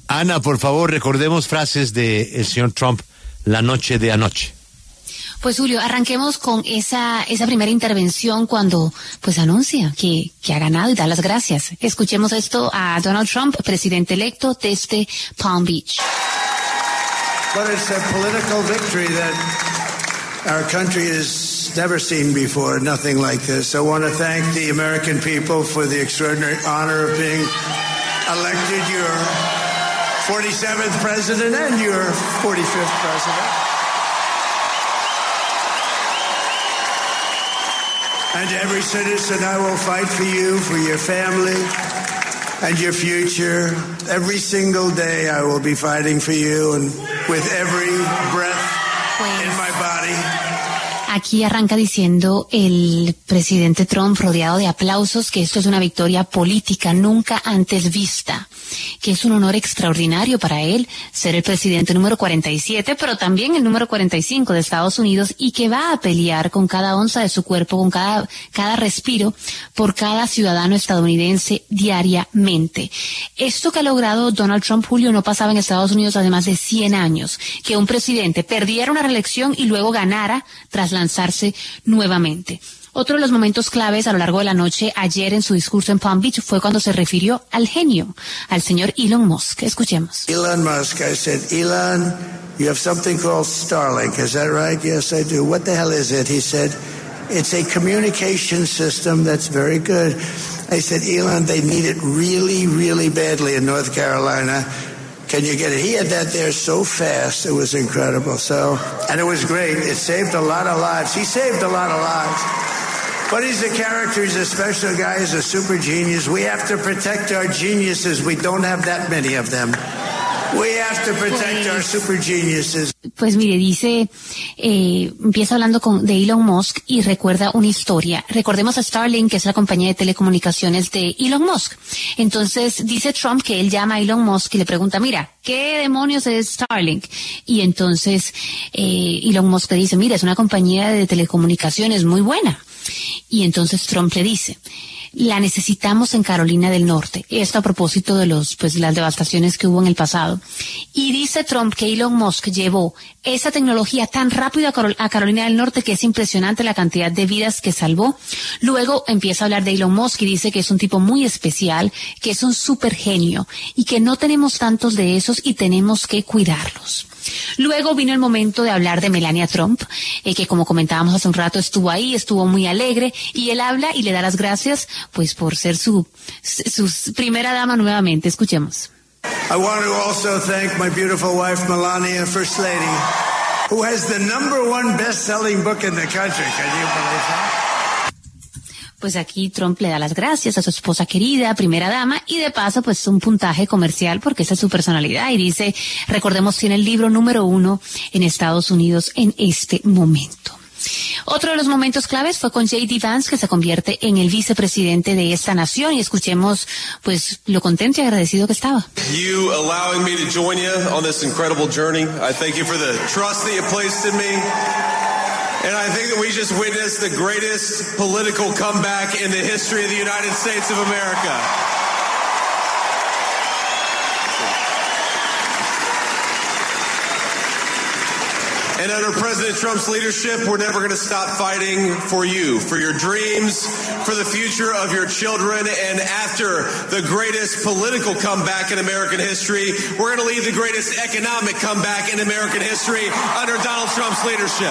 Ana, por favor, recordemos frases del señor Trump la noche de anoche. Pues Julio, arranquemos con esa primera intervención cuando pues anuncia que ha ganado y da las gracias. Escuchemos esto a Donald Trump, presidente electo desde Palm Beach. But it's a political victory that our country has never seen before, nothing like this. I want to thank the American people for the extraordinary honor of being elected your 47th president and your 45th president. And every citizen, I will fight for you, for your family, and your future. Every single day I will be fighting for you, and with every breath in my body. Aquí arranca diciendo el presidente Trump, rodeado de aplausos, que esto es una victoria política nunca antes vista, que es un honor extraordinario para él ser el presidente número 47, pero también el número 45 de Estados Unidos, y que va a pelear con cada onza de su cuerpo, con cada respiro, por cada ciudadano estadounidense diariamente. Esto que ha logrado Donald Trump, Julio, no pasaba en Estados Unidos hace más de 100 años, que un presidente perdiera una reelección y luego ganara tras lanzarse nuevamente. Otro de los momentos claves a lo largo de la noche ayer en su discurso en Palm Beach fue cuando se refirió al genio, al señor Elon Musk. Escuchemos. Elon Musk, I said, Elon, you have something called Starlink, is that right? Yes, I do. What the hell is it? He said, it's a communication system that's very good. I said, Elon, they need it really, really badly in North Carolina. Can you get it? He had that there so fast. It was incredible. And it was great. It saved a lot of lives. He saved a lot of lives. But he's a character. He's a special guy. He's a super genius. We have to protect our geniuses. We don't have that many of them. We have to protect our super geniuses. Pues mire, dice, empieza hablando de Elon Musk y recuerda una historia. Recordemos a Starlink, que es la compañía de telecomunicaciones de Elon Musk. Entonces dice Trump que él llama a Elon Musk y le pregunta, mira, ¿qué demonios es Starlink? Y entonces Elon Musk le dice, mira, es una compañía de telecomunicaciones muy buena. Y entonces Trump le dice, la necesitamos en Carolina del Norte. Esto a propósito de las devastaciones que hubo en el pasado. Y dice Trump que Elon Musk llevó esa tecnología tan rápido a Carolina del Norte que es impresionante la cantidad de vidas que salvó. Luego empieza a hablar de Elon Musk y dice que es un tipo muy especial, que es un súper genio y que no tenemos tantos de esos y tenemos que cuidarlos. Luego vino el momento de hablar de Melania Trump, que como comentábamos hace un rato estuvo ahí, estuvo muy alegre, y él habla y le da las gracias pues por ser su primera dama nuevamente. Escuchemos. I want to also thank my beautiful wife Melania, First Lady, who has the #1 best-selling book in the country. Can you believe that? Pues aquí Trump le da las gracias a su esposa querida, primera dama, y de paso pues un puntaje comercial porque esa es su personalidad, y dice, recordemos, tiene el libro #1 en Estados Unidos en este momento. Otro de los momentos claves fue con J.D. Vance, que se convierte en el vicepresidente de esta nación, y escuchemos pues lo contento y agradecido que estaba. You allowing me to join you on this incredible journey. I thank you for the trust that you placed in me. And I think that we just witnessed the greatest political comeback in the history of the United States of America. And under President Trump's leadership, we're never going to stop fighting for you, for your dreams, for the future of your children. And after the greatest political comeback in American history, we're going to lead the greatest economic comeback in American history under Donald Trump's leadership.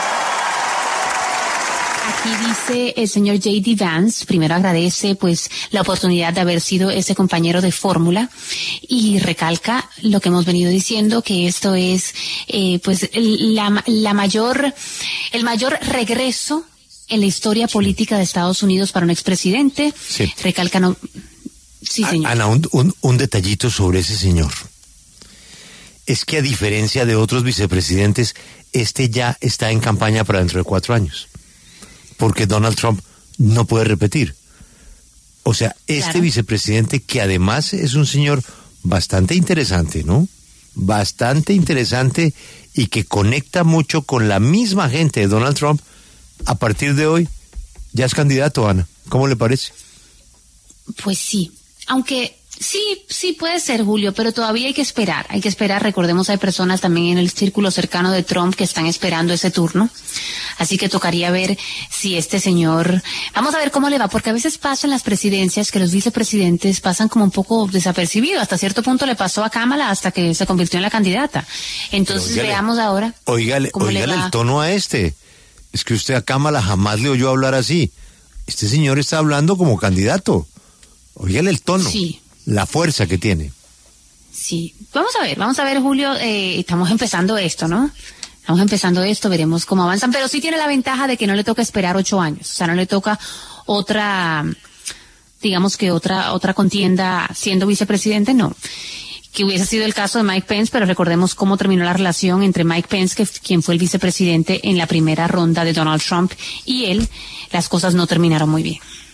Aquí dice el señor J.D. Vance, primero agradece pues la oportunidad de haber sido ese compañero de fórmula y recalca lo que hemos venido diciendo, que esto es pues el mayor regreso en la historia política de Estados Unidos para un expresidente. Sí. Recalca no. Sí, señor. Ana, un detallito sobre ese señor. Es que a diferencia de otros vicepresidentes, este ya está en campaña para dentro de 4 años. Porque Donald Trump no puede repetir. O sea, este vicepresidente, que además es un señor bastante interesante, ¿no? Bastante interesante y que conecta mucho con la misma gente de Donald Trump, a partir de hoy ya es candidato, Ana. ¿Cómo le parece? Pues sí, aunque Sí puede ser, Julio, pero todavía hay que esperar. Recordemos, hay personas también en el círculo cercano de Trump que están esperando ese turno. Así que tocaría ver si este señor, vamos a ver cómo le va, porque a veces pasa en las presidencias que los vicepresidentes pasan como un poco desapercibidos. Hasta cierto punto le pasó a Kamala hasta que se convirtió en la candidata. Entonces veamos ahora. Óigale el tono a este. Es que usted a Kamala jamás le oyó hablar así. Este señor está hablando como candidato. Óigale el tono. Sí. La fuerza que tiene. Sí, vamos a ver, Julio, estamos empezando esto, ¿no? Veremos cómo avanzan, pero sí tiene la ventaja de que no le toca esperar 8 años, o sea, no le toca otra contienda siendo vicepresidente, no. Que hubiese sido el caso de Mike Pence, pero recordemos cómo terminó la relación entre Mike Pence, quien fue el vicepresidente en la primera ronda de Donald Trump, y él, las cosas no terminaron muy bien.